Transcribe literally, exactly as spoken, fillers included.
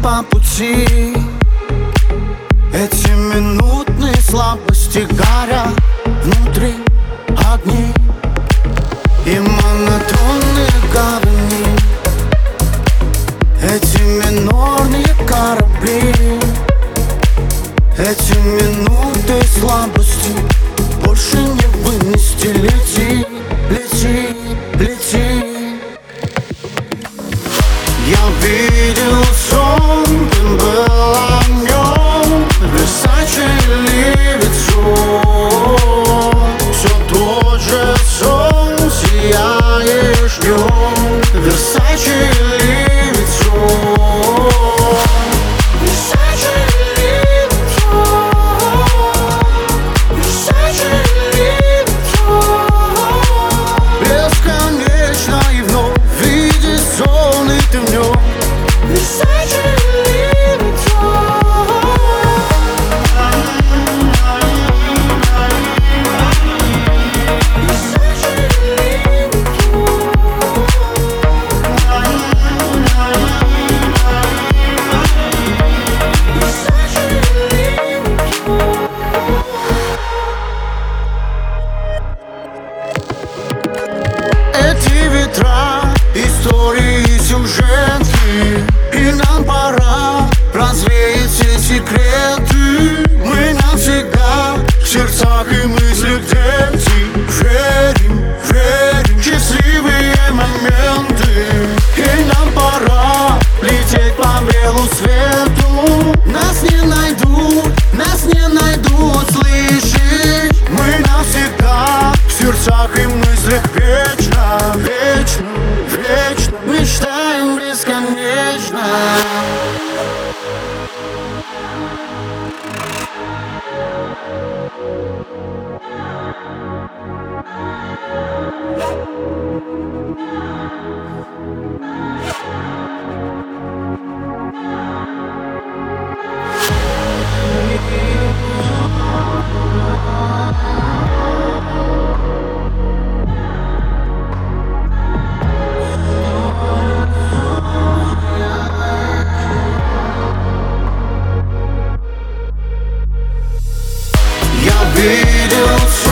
по пути. Эти минутные слабости горят внутри огни и монотонные гавани. Эти минорные корабли, эти минуты слабости больше не вынести. Лети, лети, лети. Я видел сон, ты был о нем, Versace или Vuitton. Все тот же сон, сияешь днем, Versace или Vuitton. Versace или Vuitton. Versace или Vuitton. Бесконечно и вновь видишь сон, и ты в нем. Versace или Vuitton. Эти ветра, истории, сюжеты, и нам пора развеять все секреты. Мы навсегда в сердцах и мыслях дети. Верим, верим в счастливые моменты. И нам пора лететь по белу свету. Нас не найдут, нас не найдут, слышишь? Мы навсегда в сердцах и мыслях вечно, вечно, вечно. Мечтаем бесконечно. Я видел